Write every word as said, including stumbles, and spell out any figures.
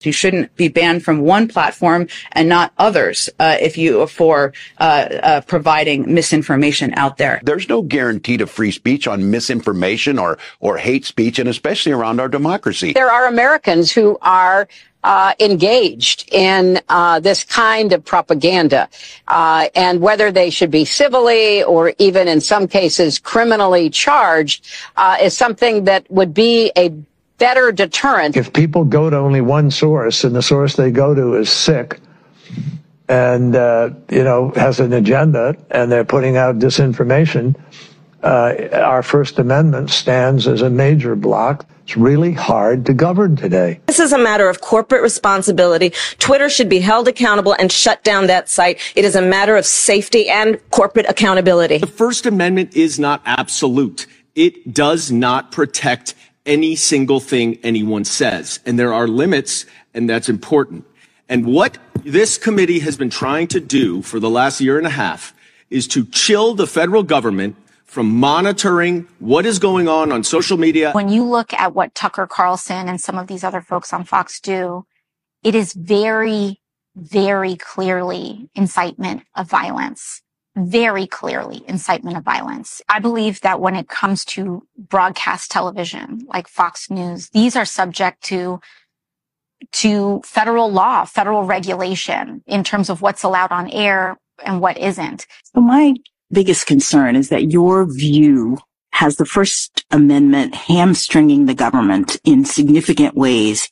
You shouldn't be banned from one platform and not others uh, if you for uh, uh, providing misinformation out there. There's no guarantee to free speech on misinformation or or hate speech, and especially around our democracy. There are Americans who are uh, engaged in uh, this kind of propaganda, uh, and whether they should be civilly or even in some cases criminally charged uh, is something that would be a better deterrent. If people go to only one source and the source they go to is sick and, uh, you know, has an agenda and they're putting out disinformation, uh, our First Amendment stands as a major block. It's really hard to govern today. This is a matter of corporate responsibility. Twitter should be held accountable and shut down that site. It is a matter of safety and corporate accountability. The First Amendment is not absolute. It does not protect any single thing anyone says. And there are limits, and that's important. And what this committee has been trying to do for the last year and a half is to chill the federal government from monitoring what is going on on social media. When you look at what Tucker Carlson and some of these other folks on Fox do, it is very, very clearly incitement of violence. Very clearly incitement of violence. I believe that when it comes to broadcast television, like Fox News, these are subject to, to federal law, federal regulation in terms of what's allowed on air and what isn't. So my biggest concern is that your view has the First Amendment hamstringing the government in significant ways